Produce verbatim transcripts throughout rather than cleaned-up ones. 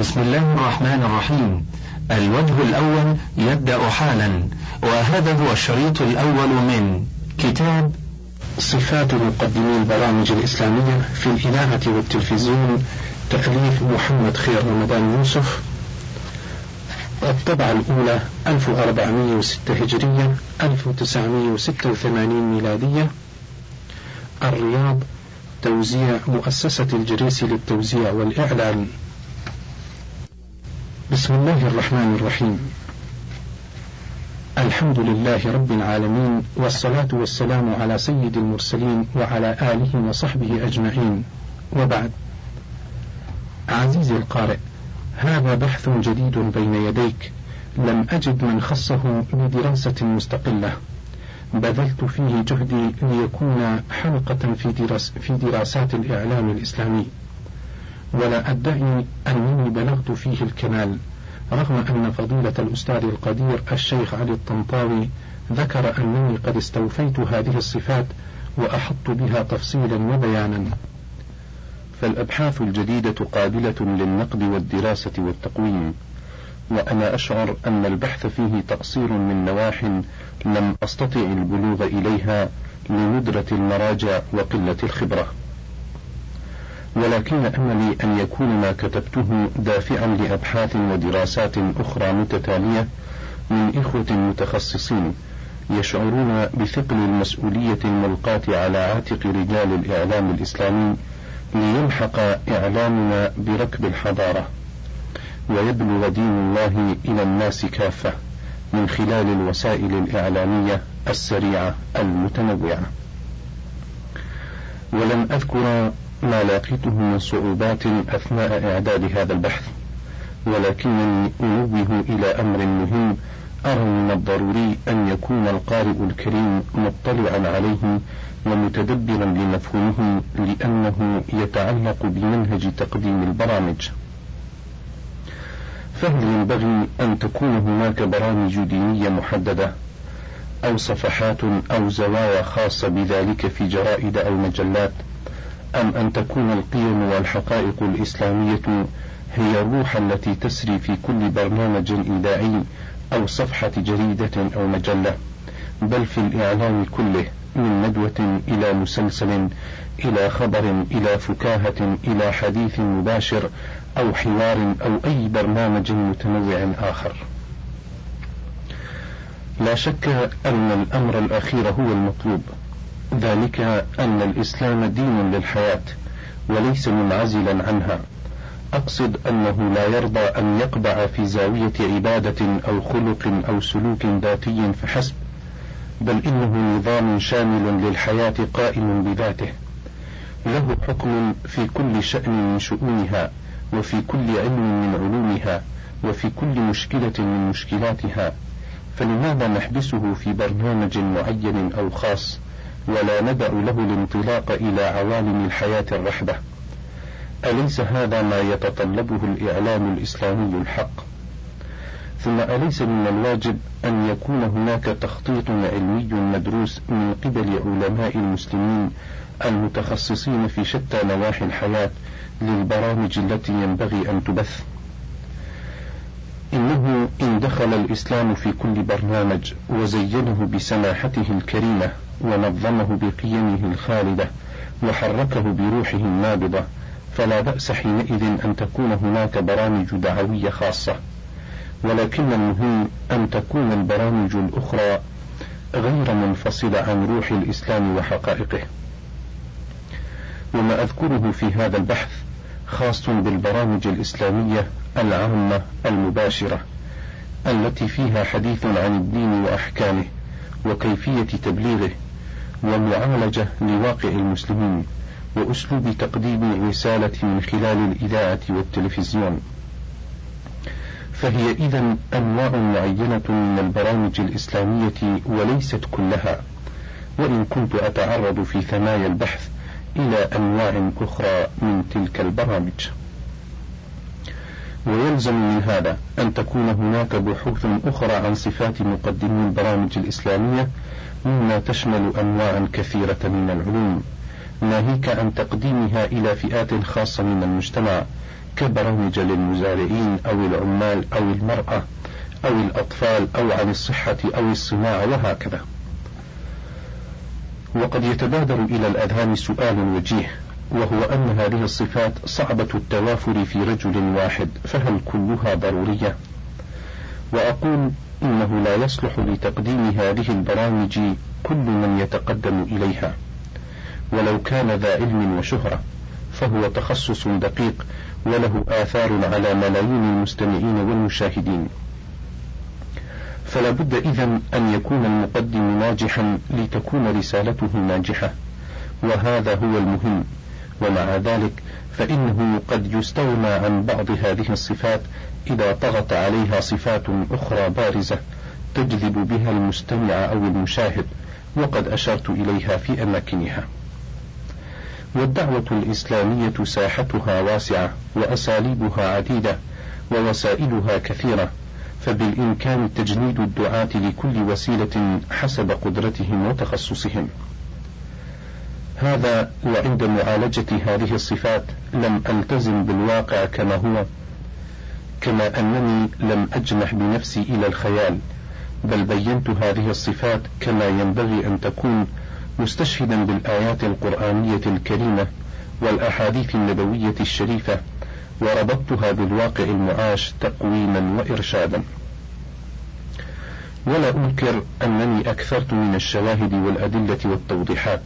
بسم الله الرحمن الرحيم. الوجه الأول يبدأ حالا، وهذا هو الشريط الأول من كتاب صفات مقدمي البرامج الإسلامية في الإذاعة والتلفزيون، تأليف محمد خير رمضان يوسف، الطبعة الأولى ألف وأربعمائة وستة هجرية ألف وتسعمائة وستة وثمانين ميلادية، الرياض، توزيع مؤسسة الجريسي للتوزيع والإعلان. بسم الله الرحمن الرحيم. الحمد لله رب العالمين، والصلاة والسلام على سيد المرسلين وعلى آله وصحبه أجمعين، وبعد. عزيزي القارئ، هذا بحث جديد بين يديك، لم أجد من خصه بدراسة مستقلة، بذلت فيه جهدي ليكون حلقة في, درس في دراسات الإعلام الإسلامي، ولا أدعي أنني بلغت فيه الكمال، رغم أن فضيلة الأستاذ القدير الشيخ علي الطنطاوي ذكر أنني قد استوفيت هذه الصفات وأحط بها تفصيلا وبيانا. فالأبحاث الجديدة قابلة للنقد والدراسة والتقويم، وأنا أشعر أن البحث فيه تقصير من نواح لم أستطع البلوغ إليها لندرة المراجع وقلة الخبرة، ولكن أملي أن يكون ما كتبته دافعا لأبحاث ودراسات أخرى متتالية من إخوة متخصصين يشعرون بثقل المسؤولية الملقاة على عاتق رجال الإعلام الإسلامي ليلحق إعلامنا بركب الحضارة ويبلغ دين الله إلى الناس كافة من خلال الوسائل الإعلامية السريعة المتنوعة. ولن أذكر ما لاقيته من صعوبات أثناء إعداد هذا البحث، ولكنني أنوه إلى أمر مهم أرى من الضروري أن يكون القارئ الكريم مطلعا عليه ومتدبرا لمفهومه، لأنه يتعلق بمنهج تقديم البرامج. فهل ينبغي أن تكون هناك برامج دينية محددة أو صفحات أو زوايا خاصة بذلك في جرائد أو مجلات، أم أن تكون القيم والحقائق الإسلامية هي الروح التي تسري في كل برنامج إذاعي أو صفحة جريدة أو مجلة، بل في الإعلام كله، من ندوة إلى مسلسل إلى خبر إلى فكاهة إلى حديث مباشر أو حوار أو أي برنامج متنوع آخر؟ لا شك أن الأمر الأخير هو المطلوب، ذلك أن الإسلام دين للحياة وليس منعزلا عنها. أقصد أنه لا يرضى أن يقبع في زاوية عبادة أو خلق أو سلوك ذاتي فحسب، بل إنه نظام شامل للحياة قائم بذاته، له حكم في كل شأن من شؤونها، وفي كل علم من علومها، وفي كل مشكلة من مشكلاتها. فلماذا نحبسه في برنامج معين أو خاص، ولا ندع له الانطلاق إلى عوالم الحياة الرحبة؟ أليس هذا ما يتطلبه الإعلام الإسلامي الحق؟ ثم أليس من الواجب أن يكون هناك تخطيط علمي مدروس من قبل علماء المسلمين المتخصصين في شتى نواحي الحياة للبرامج التي ينبغي أن تبث؟ إنه إن دخل الإسلام في كل برنامج وزينه بسماحته الكريمة ونظمه بقيمه الخالدة وحركه بروحه النابضة، فلا بأس حينئذ أن تكون هناك برامج دعوية خاصة، ولكن المهم أن تكون البرامج الأخرى غير منفصلة عن روح الإسلام وحقائقه. وما أذكره في هذا البحث خاص بالبرامج الإسلامية العامة المباشرة التي فيها حديث عن الدين وأحكامه وكيفية تبليغه ومعالجة لواقع المسلمين وأسلوب تقديم رسالة من خلال الإذاعة والتلفزيون. فهي إذن أنواع معينة من البرامج الإسلامية وليست كلها، وإن كنت أتعرض في ثنايا البحث إلى أنواع أخرى من تلك البرامج. ويلزم من هذا أن تكون هناك بحوث أخرى عن صفات مقدمي البرامج الإسلامية، مما تشمل أنواعا كثيرة من العلوم، ناهيك عن تقديمها إلى فئات خاصة من المجتمع كبرامج للمزارعين أو العمال أو المرأة أو الأطفال أو عن الصحة أو الصناعة وهكذا. وقد يتبادر إلى الأذهان سؤال وجيه، وهو أن هذه الصفات صعبة التوافر في رجل واحد، فهل كلها ضرورية؟ وأقول إنه لا يصلح لتقديم هذه البرامج كل من يتقدم إليها، ولو كان ذا علم وشهرة، فهو تخصص دقيق وله آثار على ملايين المستمعين والمشاهدين. فلا بد إذن أن يكون المقدم ناجحا لتكون رسالته ناجحة، وهذا هو المهم. ومع ذلك فإنه قد يستغنى عن بعض هذه الصفات إذا طغت عليها صفات أخرى بارزة تجذب بها المستمع أو المشاهد، وقد أشرت إليها في أماكنها. والدعوة الإسلامية ساحتها واسعة وأساليبها عديدة ووسائلها كثيرة، فبالإمكان تجنيد الدعاة لكل وسيلة حسب قدرتهم وتخصصهم. هذا وعند معالجة هذه الصفات لم ألتزم بالواقع كما هو، كما أنني لم أجنح بنفسي إلى الخيال، بل بينت هذه الصفات كما ينبغي أن تكون، مستشهدا بالآيات القرآنية الكريمة والأحاديث النبوية الشريفة، وربطتها بالواقع المعاش تقويما وإرشادا. ولا أنكر أنني أكثرت من الشواهد والأدلة والتوضيحات،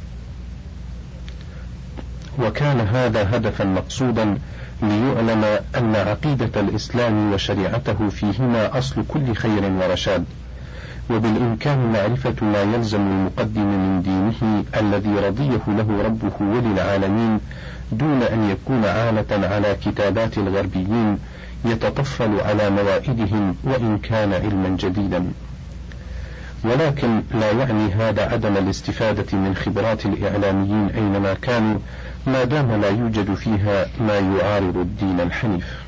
وكان هذا هدفا مقصودا ليعلم أن عقيدة الإسلام وشريعته فيهما أصل كل خير ورشاد، وبالإمكان معرفة ما يلزم المقدم من دينه الذي رضيه له ربه وللعالمين، دون أن يكون عالة على كتابات الغربيين يتطفل على موائدهم وإن كان علما جديدا. ولكن لا يعني هذا عدم الاستفادة من خبرات الإعلاميين أينما كانوا، ما دام لا يوجد فيها ما يعارض الدين الحنيف.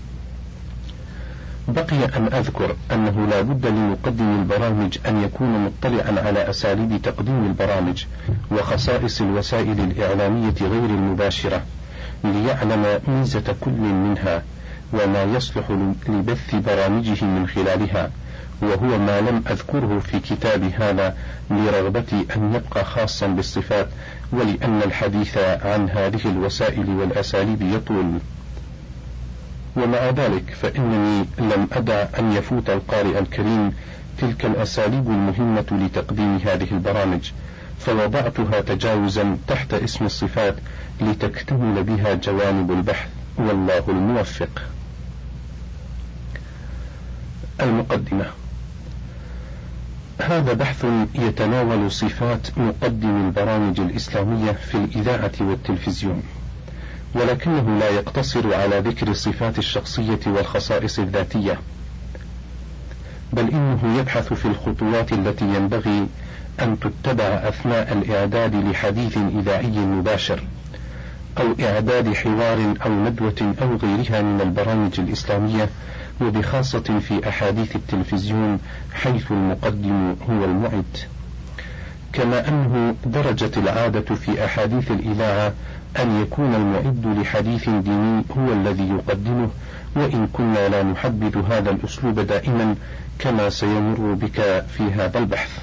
بقي أن أذكر أنه لا بد لمقدم البرامج أن يكون مطلعا على أساليب تقديم البرامج وخصائص الوسائل الإعلامية غير المباشرة، ليعلم ميزة كل منها وما يصلح لبث برامجه من خلالها، وهو ما لم أذكره في كتابي هذا لرغبتي أن يبقى خاصا بالصفات، ولأن الحديث عن هذه الوسائل والأساليب يطول. ومع ذلك فإنني لم أدع أن يفوت القارئ الكريم تلك الأساليب المهمة لتقديم هذه البرامج، فوضعتها تجاوزا تحت اسم الصفات لتكتمل بها جوانب البحث، والله الموفق. المقدمة. هذا بحث يتناول صفات مقدم البرامج الإسلامية في الإذاعة والتلفزيون، ولكنه لا يقتصر على ذكر الصفات الشخصية والخصائص الذاتية، بل إنه يبحث في الخطوات التي ينبغي أن تتبع أثناء الإعداد لحديث إذاعي مباشر، أو إعداد حوار أو ندوة أو غيرها من البرامج الإسلامية، وبخاصة في أحاديث التلفزيون حيث المقدم هو المعد. كما أنه درجت العادة في أحاديث الإذاعة أن يكون المعد لحديث ديني هو الذي يقدمه، وإن كنا لا نحبذ هذا الأسلوب دائما كما سيمر بك في هذا البحث.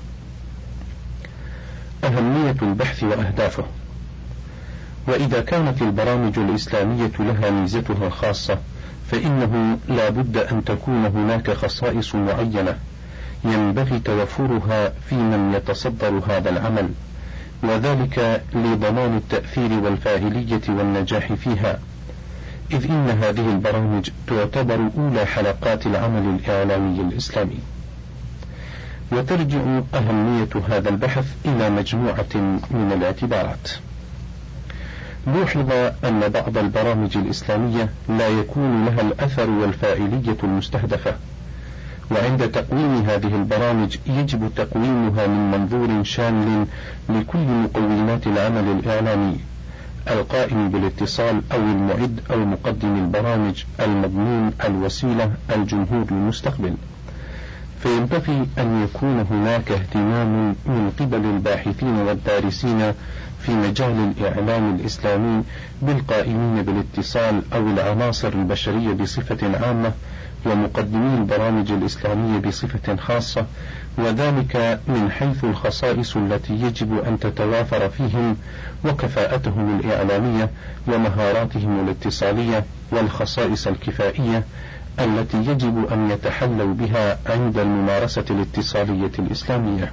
أهمية البحث وأهدافه. وإذا كانت البرامج الإسلامية لها ميزتها الخاصة، فإنه لا بد أن تكون هناك خصائص معينة ينبغي توفرها في من يتصدر هذا العمل، وذلك لضمان التأثير والفاعلية والنجاح فيها، إذ إن هذه البرامج تعتبر أولى حلقات العمل الإعلامي الإسلامي. وترجع أهمية هذا البحث إلى مجموعة من الاعتبارات. لوحظ أن بعض البرامج الإسلامية لا يكون لها الأثر والفاعلية المستهدفة، وعند تقويم هذه البرامج يجب تقويمها من منظور شامل لكل مقومات العمل الإعلامي، القائم بالاتصال أو المعد أو مقدم البرامج، المضمون، الوسيلة، الجمهور المستقبل. فينبغي أن يكون هناك اهتمام من قبل الباحثين والدارسين في مجال الإعلام الإسلامي بالقائمين بالاتصال أو العناصر البشرية بصفة عامة، ومقدمي البرامج الإسلامية بصفة خاصة، وذلك من حيث الخصائص التي يجب أن تتوافر فيهم، وكفاءتهم الإعلامية، ومهاراتهم الاتصالية، والخصائص الكفائية التي يجب أن يتحلوا بها عند الممارسة الاتصالية الإسلامية.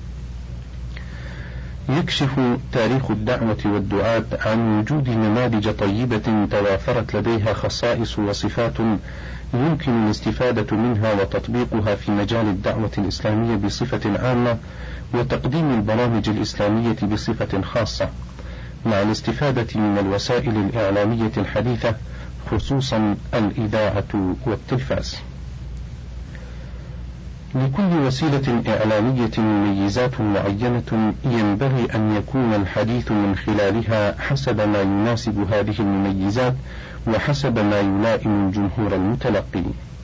يكشف تاريخ الدعوة والدعاة عن وجود نماذج طيبة توافرت لديها خصائص وصفات يمكن الاستفادة منها وتطبيقها في مجال الدعوة الإسلامية بصفة عامة، وتقديم البرامج الإسلامية بصفة خاصة، مع الاستفادة من الوسائل الإعلامية الحديثة، خصوصا الإذاعة والتلفاز. لكل وسيلة إعلامية مميزات معينة ينبغي أن يكون الحديث من خلالها حسب ما يناسب هذه المميزات، وحسب ما يلائم الجمهور المتلقي.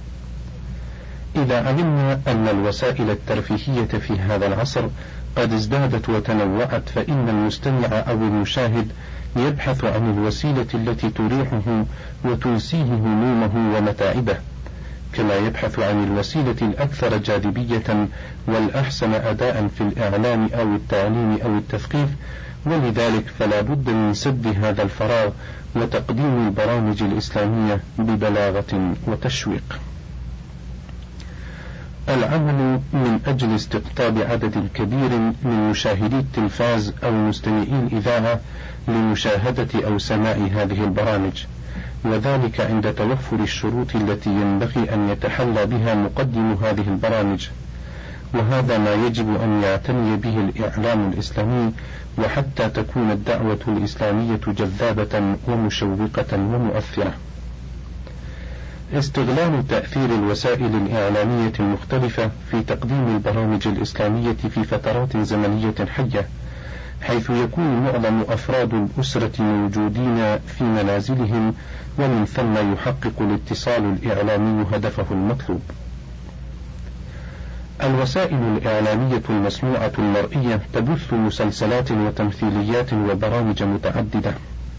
إذا علمنا أن الوسائل الترفيهية في هذا العصر قد ازدادت وتنوعت، فإن المستمع أو المشاهد يبحث عن الوسيلة التي تريحه وتنسيه همومه ومتاعبه، كما يبحث عن الوسيلة الأكثر جاذبية والأحسن أداء في الإعلام أو التعليم أو التثقيف، ولذلك فلا بد من سد هذا الفراغ وتقديم البرامج الإسلامية ببلاغة وتشويق. العمل من أجل استقطاب عدد كبير من مشاهدي التلفاز أو مستمعي الإذاعة لمشاهدة أو سماع هذه البرامج، وذلك عند توفر الشروط التي ينبغي أن يتحلى بها مقدم هذه البرامج، وهذا ما يجب أن يعتني به الإعلام الإسلامي، وحتى تكون الدعوة الإسلامية جذابة ومشوقة ومؤثرة. استغلال تأثير الوسائل الإعلامية المختلفة في تقديم البرامج الإسلامية في فترات زمنية حية، حيث يكون معظم أفراد الأسرة موجودين في منازلهم، ومن ثم يحقق الاتصال الإعلامي هدفه المطلوب. الوسائل الإعلامية المسموعة المرئية تبث مسلسلات وتمثيليات وبرامج متعددة،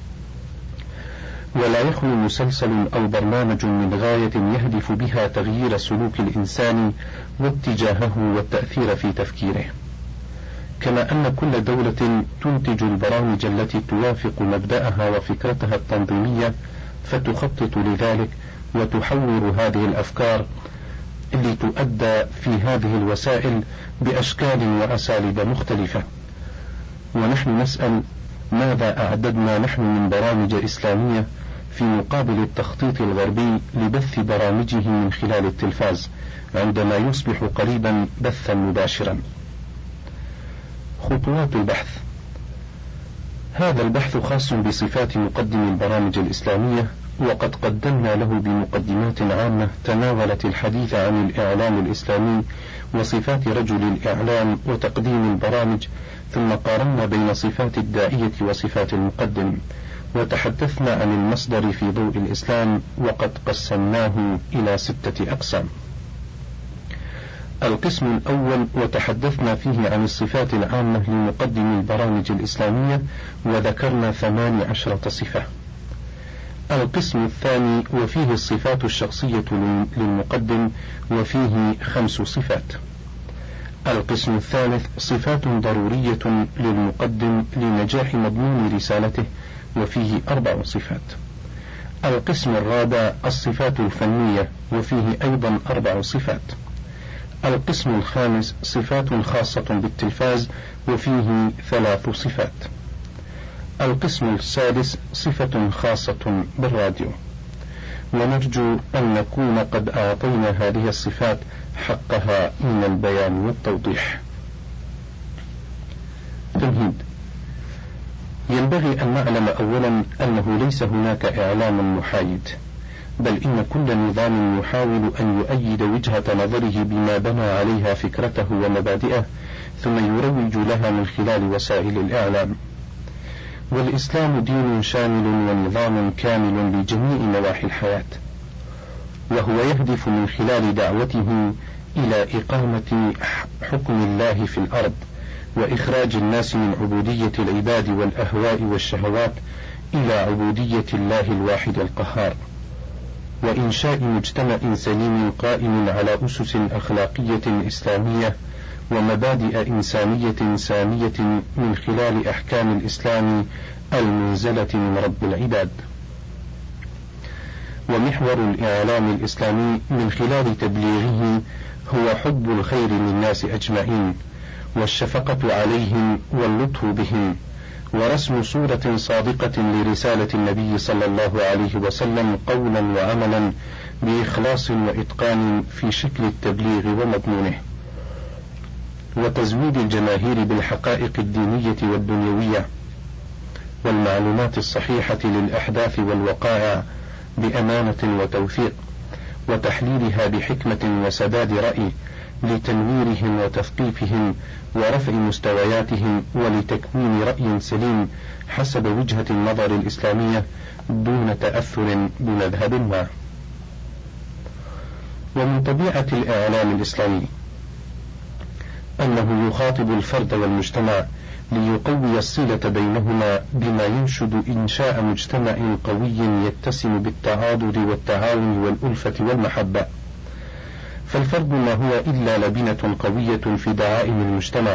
ولا يخلو مسلسل أو برنامج من غاية يهدف بها تغيير سلوك الإنسان واتجاهه والتأثير في تفكيره، كما أن كل دولة تنتج البرامج التي توافق مبدأها وفكرتها التنظيمية، فتخطط لذلك وتحور هذه الأفكار لتؤدى في هذه الوسائل بأشكال وأساليب مختلفة. ونحن نسأل: ماذا أعددنا نحن من برامج إسلامية في مقابل التخطيط الغربي لبث برامجه من خلال التلفاز، عندما يصبح قريبا بثا مباشرا؟ خطوات البحث. هذا البحث خاص بصفات مقدم البرامج الإسلامية، وقد قدمنا له بمقدمات عامة تناولت الحديث عن الإعلام الإسلامي وصفات رجل الإعلام وتقديم البرامج، ثم قارنا بين صفات الداعية وصفات المقدم، وتحدثنا عن المصدر في ضوء الإسلام، وقد قسمناه إلى ستة أقسام. القسم الأول وتحدثنا فيه عن الصفات العامة لمقدم البرامج الإسلامية، وذكرنا ثمان عشرة صفة. القسم الثاني وفيه الصفات الشخصية للمقدم، وفيه خمس صفات. القسم الثالث صفات ضرورية للمقدم لنجاح مضمون رسالته، وفيه أربع صفات. القسم الرابع الصفات الفنية، وفيه أيضا أربع صفات. القسم الخامس صفات خاصة بالتلفاز، وفيه ثلاث صفات. القسم السادس صفة خاصة بالراديو. ونرجو أن نكون قد أعطينا هذه الصفات حقها من البيان والتوضيح. تمهيد. ينبغي أن نعلم أولا أنه ليس هناك إعلام محايد، بل إن كل نظام يحاول أن يؤيد وجهة نظره بما بنى عليها فكرته ومبادئه، ثم يروج لها من خلال وسائل الإعلام. والإسلام دين شامل ونظام كامل لجميع نواحي الحياة، وهو يهدف من خلال دعوته إلى إقامة حكم الله في الأرض، وإخراج الناس من عبودية العباد والأهواء والشهوات إلى عبودية الله الواحد القهار، وإنشاء مجتمع سليم قائم على أسس أخلاقية إسلامية ومبادئ إنسانية سامية من خلال أحكام الإسلام المنزلة من رب العباد. ومحور الإعلام الإسلامي من خلال تبليغه هو حب الخير للناس أجمعين، والشفقة عليهم واللطف بهم، ورسم صورة صادقة لرسالة النبي صلى الله عليه وسلم قولا وعملا بإخلاص وإتقان في شكل التبليغ ومضمونه، وتزويد الجماهير بالحقائق الدينية والدنيوية والمعلومات الصحيحة للأحداث والوقائع بأمانة وتوثيق، وتحليلها بحكمة وسداد رأي لتنويرهم وتثقيفهم ورفع مستوياتهم ولتكوين رأي سليم حسب وجهة النظر الإسلامية دون تأثر بمذهب ما. ومن طبيعة الإعلام الإسلامي أنه يخاطب الفرد والمجتمع ليقوي الصلة بينهما بما ينشد إنشاء مجتمع قوي يتسم بالتعاضد والتعاون والألفة والمحبة، فالفرد ما هو إلا لبنة قوية في دعائم المجتمع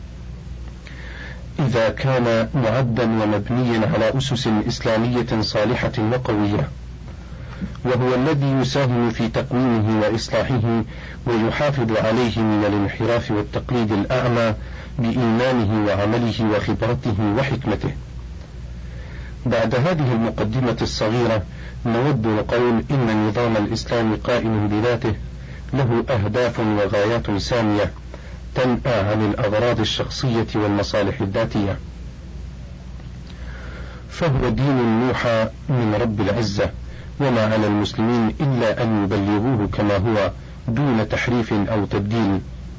إذا كان معدا ومبنيا على أسس إسلامية صالحة وقوية، وهو الذي يساهم في تقويمه وإصلاحه ويحافظ عليه من الانحراف والتقليد الأعمى بإيمانه وعمله وخبرته وحكمته. بعد هذه المقدمة الصغيرة نود نقول إن النظام الإسلامي قائم بذاته له أهداف وغايات سامية تنأى عن الأغراض الشخصية والمصالح الذاتية، فهو دين موحى من رب العزة، وما على المسلمين إلا أن يبلغوه كما هو دون تحريف أو تبديل.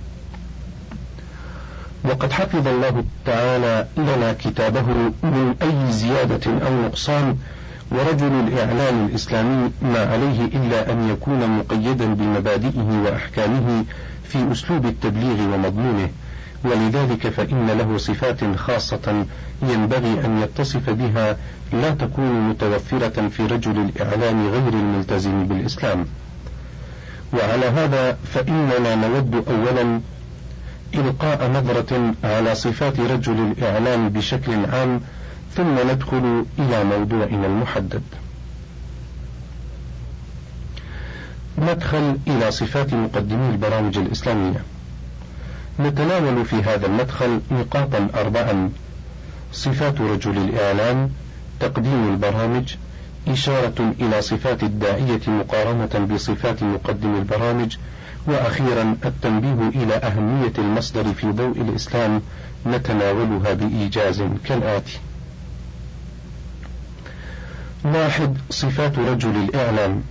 وقد حفظ الله تعالى لنا كتابه من أي زيادة أو نقصان، ورجل الإعلام الإسلامي ما عليه إلا أن يكون مقيدا بمبادئه وأحكامه في أسلوب التبليغ ومضمونه، ولذلك فإن له صفات خاصة ينبغي أن يتصف بها لا تكون متوفرة في رجل الإعلام غير الملتزم بالإسلام. وعلى هذا فإننا نود أولا إلقاء نظرة على صفات رجل الإعلام بشكل عام، ثم ندخل إلى موضوعنا المحدد. مدخل إلى صفات مقدمي البرامج الإسلامية. نتناول في هذا المدخل نقاطا أربعا: صفات رجل الإعلام، تقديم البرامج، إشارة إلى صفات الداعية مقارنة بصفات مقدم البرامج، وأخيرا التنبيه إلى أهمية المصدر في ضوء الإسلام، نتناولها بإيجاز كالآتي: واحد. صفات رجل الإعلام.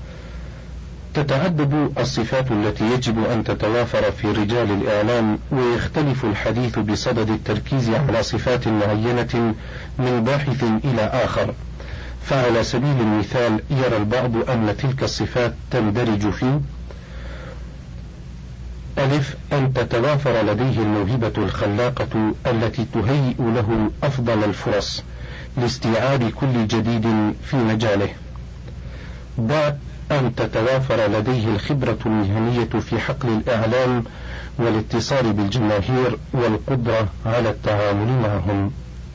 تتعدد الصفات التي يجب أن تتوافر في رجال الإعلام، ويختلف الحديث بصدد التركيز على صفات معينة من باحث إلى آخر. فعلى سبيل المثال يرى البعض أن تلك الصفات تندرج في: ألف، أن تتوافر لديه الموهبة الخلاقة التي تهيئ له أفضل الفرص لاستيعاب كل جديد في مجاله. باء، أن تتوافر لديه الخبرة المهنية في حقل الإعلام والاتصال بالجماهير والقدرة على التعامل معهم.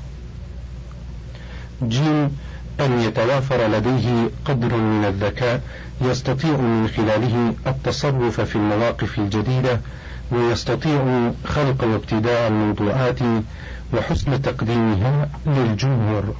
جيم، أن يتوافر لديه قدر من الذكاء يستطيع من خلاله التصرف في المواقف الجديدة، ويستطيع خلق وابتداع الموضوعات وحسن تقديمها للجمهور.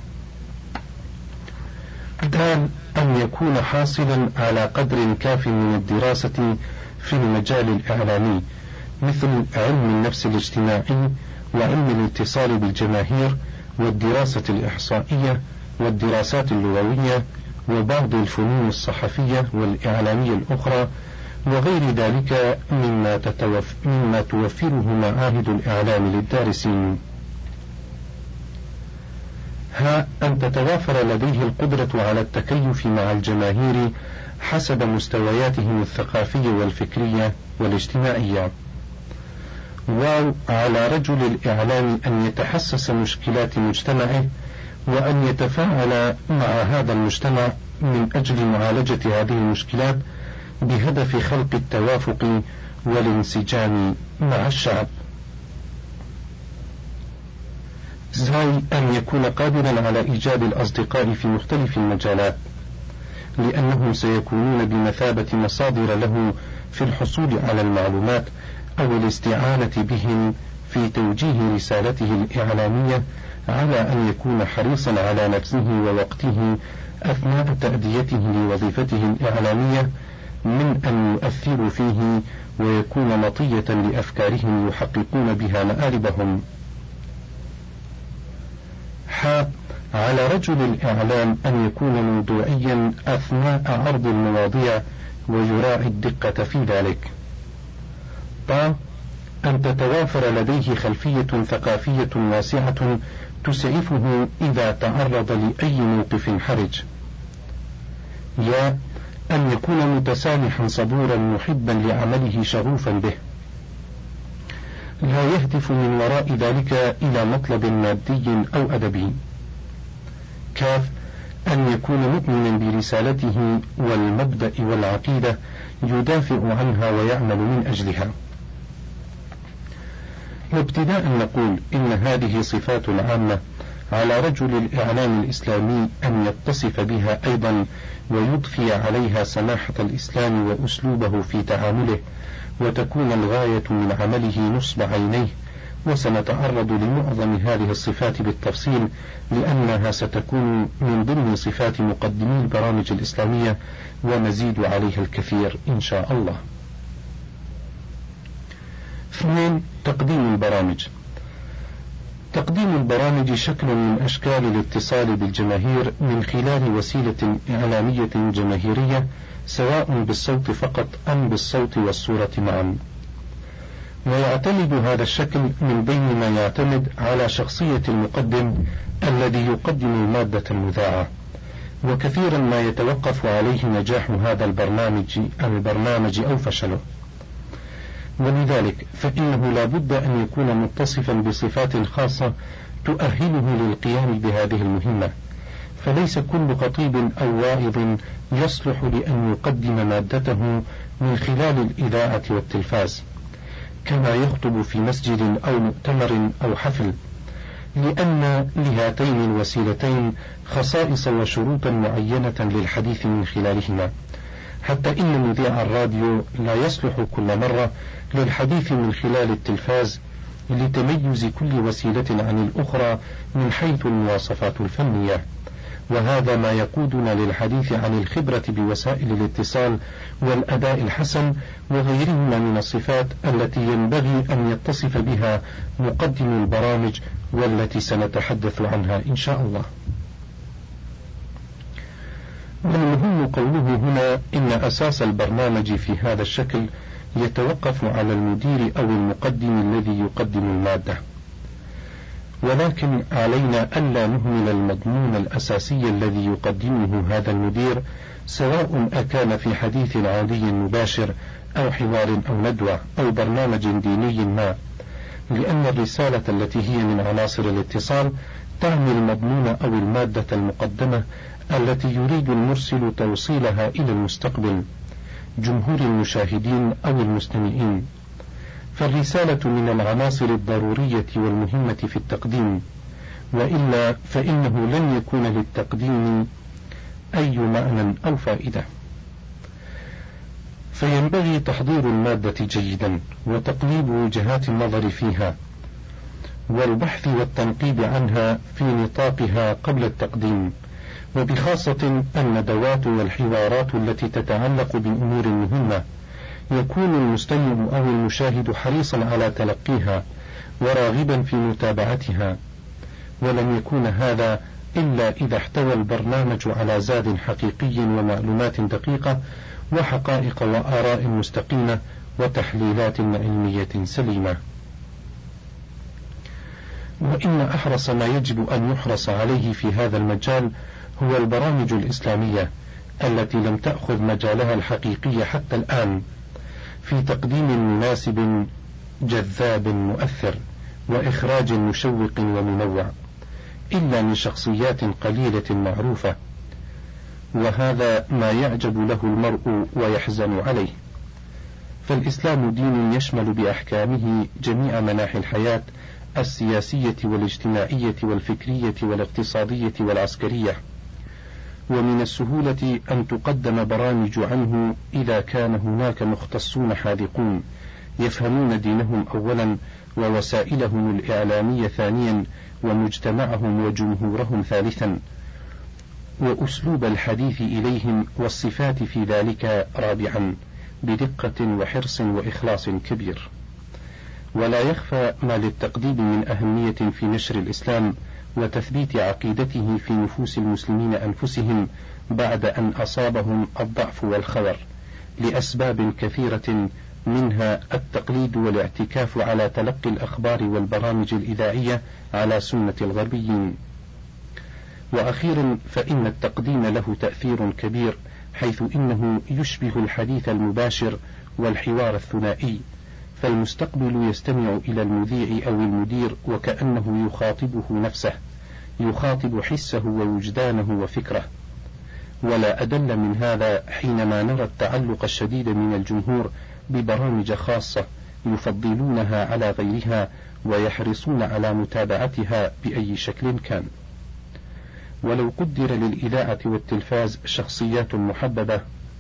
دال، أن يكون حاصلا على قدر كاف من الدراسة في المجال الإعلامي، مثل علم النفس الاجتماعي وعلم الاتصال بالجماهير والدراسة الإحصائية والدراسات اللغوية وبعض الفنون الصحفية والإعلامية الأخرى، وغير ذلك مما, تتوف... مما توفره معاهد الإعلام للدارسين. ه. ها أن تتوافر لديه القدرة على التكيف مع الجماهير حسب مستوياتهم الثقافية والفكرية والاجتماعية. واو على رجل الإعلام أن يتحسس مشكلات مجتمعه وأن يتفاعل مع هذا المجتمع من أجل معالجة هذه المشكلات بهدف خلق التوافق والانسجام مع الشعب. زاي أن يكون قادرا على إيجاد الأصدقاء في مختلف المجالات، لأنهم سيكونون بمثابة مصادر له في الحصول على المعلومات أو الاستعانة بهم في توجيه رسالته الإعلامية، على أن يكون حريصا على نفسه ووقته أثناء تأديته لوظيفته الإعلامية من أن يؤثروا فيه ويكون مطية لأفكارهم يحققون بها مآربهم. ح على رجل الإعلام أن يكون موضوعيا أثناء عرض المواضيع ويراعي الدقة في ذلك. ط أن تتوافر لديه خلفية ثقافية واسعة تسعفه إذا تعرض لأي موقف حرج. يا أن يكون متسامحا صبورا محبا لعمله شغوفا به، لا يهدف من وراء ذلك إلى مطلب مادي أو أدبي. كاف أن يكون مؤمنا برسالته والمبدأ والعقيدة يدافع عنها ويعمل من أجلها. وابتداء نقول إن هذه صفات عامة على رجل الإعلام الإسلامي أن يتصف بها أيضا ويضفي عليها سماحة الإسلام وأسلوبه في تعامله، وتكون الغاية من عمله نصب عينيه. وسنتعرض لمعظم هذه الصفات بالتفصيل، لأنها ستكون من ضمن صفات مقدمي البرامج الإسلامية ونزيد عليها الكثير إن شاء الله. اثنين تقديم البرامج. تقديم البرامج شكل من أشكال الاتصال بالجماهير من خلال وسيلة إعلامية جماهيرية، سواء بالصوت فقط أم بالصوت والصورة معا. ويعتمد هذا الشكل من بين ما يعتمد على شخصية المقدم الذي يقدم المادة المذاعة، وكثيرا ما يتوقف عليه نجاح هذا البرنامج البرنامج أو فشله. ولذلك فإنه لا بد أن يكون متصفا بصفات خاصة تؤهله للقيام بهذه المهمة، فليس كل خطيب أو واعظ يصلح لأن يقدم مادته من خلال الإذاعة والتلفاز كما يخطب في مسجد أو مؤتمر أو حفل، لأن لهاتين الوسيلتين خصائص وشروطا معينة للحديث من خلالهما، حتى إن مذيع الراديو لا يصلح كل مرة للحديث من خلال التلفاز لتميز كل وسيلة عن الأخرى من حيث المواصفات الفنية. وهذا ما يقودنا للحديث عن الخبرة بوسائل الاتصال والأداء الحسن وغيرهما من الصفات التي ينبغي أن يتصف بها مقدم البرامج، والتي سنتحدث عنها إن شاء الله. والمهم قوله هنا إن أساس البرنامج في هذا الشكل يتوقف على المدير أو المقدم الذي يقدم المادة، ولكن علينا ألا نهمل المضمون الأساسي الذي يقدمه هذا المدير، سواء أكان في حديث عادي مباشر أو حوار أو ندوة أو برنامج ديني ما، لأن الرسالة التي هي من عناصر الاتصال تعني المضمون أو المادة المقدمة التي يريد المرسل توصيلها إلى المستقبل، جمهور المشاهدين أو المستمعين. فالرسالة من العناصر الضرورية والمهمة في التقديم، وإلا فإنه لن يكون للتقديم أي معنى أو فائدة. فينبغي تحضير المادة جيدا وتقليب وجهات النظر فيها والبحث والتنقيب عنها في نطاقها قبل التقديم، وبخاصة الندوات والحوارات التي تتعلق بأمور مهمة يكون المستمع أو المشاهد حريصا على تلقيها وراغبا في متابعتها، ولن يكون هذا إلا إذا احتوى البرنامج على زاد حقيقي ومعلومات دقيقة وحقائق وآراء مستقيمة وتحليلات علمية سليمة. وإن أحرص ما يجب أن يحرص عليه في هذا المجال هو البرامج الإسلامية التي لم تأخذ مجالها الحقيقي حتى الآن في تقديم مناسب جذاب مؤثر وإخراج مشوق ومنوع، إلا من شخصيات قليلة معروفة، وهذا ما يعجب له المرء ويحزن عليه. فالإسلام دين يشمل بأحكامه جميع مناحي الحياة السياسية والاجتماعية والفكرية والاقتصادية والعسكرية، ومن السهولة أن تقدم برامج عنه إذا كان هناك مختصون حاذقون يفهمون دينهم أولا ووسائلهم الإعلامية ثانيا ومجتمعهم وجمهورهم ثالثا، وأسلوب الحديث إليهم والصفات في ذلك رابعا، بدقة وحرص وإخلاص كبير. ولا يخفى ما للتقديم من أهمية في نشر الإسلام وتثبيت عقيدته في نفوس المسلمين أنفسهم بعد أن أصابهم الضعف والخور لأسباب كثيرة، منها التقليد والاعتكاف على تلقي الأخبار والبرامج الإذاعية على سنة الغربيين. وأخيرا فإن التقديم له تأثير كبير، حيث إنه يشبه الحديث المباشر والحوار الثنائي، فالمستقبل يستمع إلى المذيع أو المدير وكأنه يخاطبه نفسه، يخاطب حسه ووجدانه وفكره. ولا أدل من هذا حينما نرى التعلق الشديد من الجمهور ببرامج خاصة يفضلونها على غيرها ويحرصون على متابعتها بأي شكل كان. ولو قدر للإذاعة والتلفاز شخصيات محببة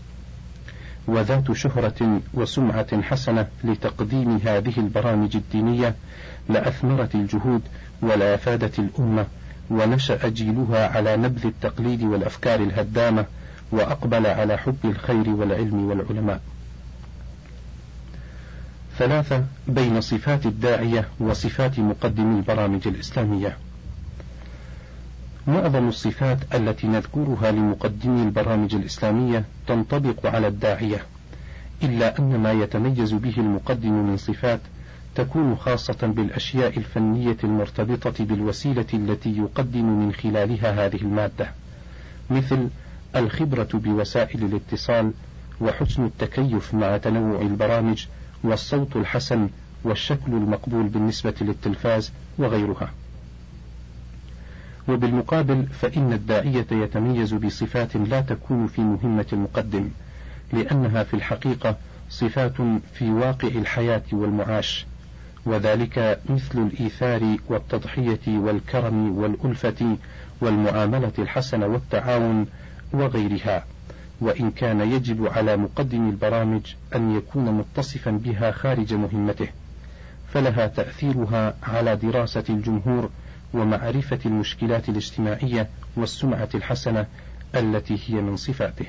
وذات شهرة وسمعة حسنة لتقديم هذه البرامج الدينية لأثمرت الجهود ولا أفادت الأمة، ونشأ جيلها على نبذ التقليد والأفكار الهدامة، وأقبل على حب الخير والعلم والعلماء. ثلاثة، بين صفات الداعية وصفات مقدمي البرامج الإسلامية. معظم الصفات التي نذكرها لمقدمي البرامج الإسلامية تنطبق على الداعية، إلا أن ما يتميز به المقدم من صفات تكون خاصة بالأشياء الفنية المرتبطة بالوسيلة التي يقدم من خلالها هذه المادة، مثل الخبرة بوسائل الاتصال، وحسن التكيف مع تنوع البرامج، والصوت الحسن، والشكل المقبول بالنسبة للتلفاز وغيرها. وبالمقابل فإن الداعية يتميز بصفات لا تكون في مهمة المقدم، لأنها في الحقيقة صفات في واقع الحياة والمعاش، وذلك مثل الإيثار والتضحية والكرم والألفة والمعاملة الحسنة والتعاون وغيرها، وإن كان يجب على مقدم البرامج أن يكون متصفا بها خارج مهمته، فلها تأثيرها على دراسة الجمهور ومعرفة المشكلات الاجتماعية والسمعة الحسنة التي هي من صفاته.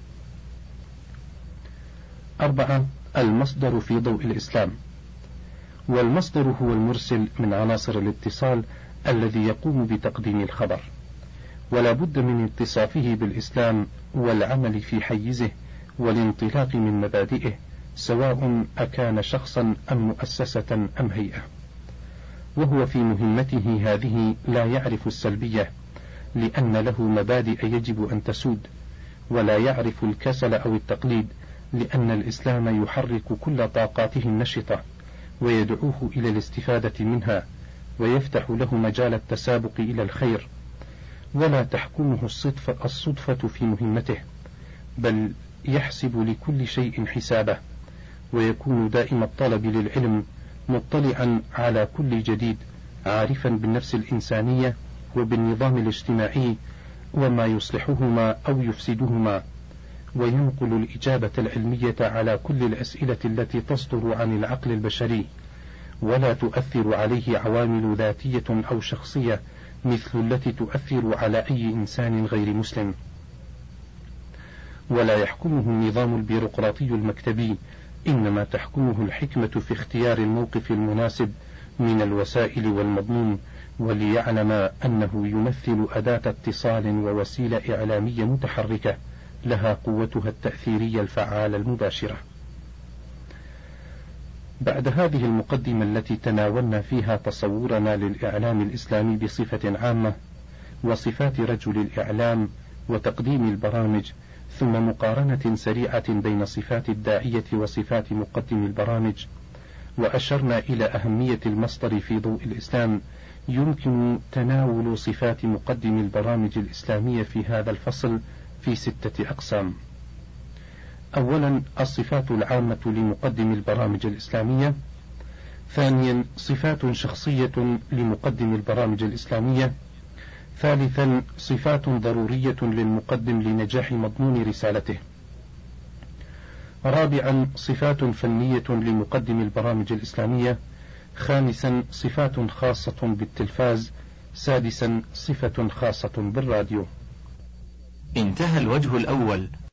أربعة، المصدر في ضوء الإسلام. والمصدر هو المرسل من عناصر الاتصال الذي يقوم بتقديم الخبر، ولا بد من اتصافه بالإسلام والعمل في حيزه والانطلاق من مبادئه، سواء أكان شخصا أم مؤسسة أم هيئة. وهو في مهمته هذه لا يعرف السلبية، لأن له مبادئ يجب أن تسود، ولا يعرف الكسل أو التقليد، لأن الإسلام يحرك كل طاقاته النشطة ويدعوه إلى الاستفادة منها، ويفتح له مجال التسابق إلى الخير، ولا تحكمه الصدفة, الصدفة في مهمته، بل يحسب لكل شيء حسابه، ويكون دائم الطلب للعلم، مطلعا على كل جديد، عارفا بالنفس الإنسانية وبالنظام الاجتماعي وما يصلحهما أو يفسدهما، وينقل الإجابة العلمية على كل الأسئلة التي تصدر عن العقل البشري، ولا تؤثر عليه عوامل ذاتية أو شخصية مثل التي تؤثر على أي إنسان غير مسلم. ولا يحكمه النظام البيروقراطي المكتبي، إنما تحكمه الحكمة في اختيار الموقف المناسب من الوسائل والمضمون، وليعلم أنه يمثل أداة اتصال ووسيلة إعلامية متحركة لها قوتها التأثيرية الفعالة المباشرة. بعد هذه المقدمة التي تناولنا فيها تصورنا للإعلام الإسلامي بصفة عامة وصفات رجل الإعلام وتقديم البرامج، ثم مقارنة سريعة بين صفات الداعية وصفات مقدم البرامج، وأشرنا إلى أهمية المصدر في ضوء الإسلام، يمكن تناول صفات مقدم البرامج الإسلامية في هذا الفصل في ستة أقسام. أولا، الصفات العامة لمقدم البرامج الإسلامية. ثانيا، صفات شخصية لمقدم البرامج الإسلامية. ثالثا، صفات ضرورية للمقدم لنجاح مضمون رسالته. رابعا، صفات فنية لمقدم البرامج الإسلامية. خامسا، صفات خاصة بالتلفاز. سادسا، صفة خاصة بالراديو. انتهى الوجه الأول.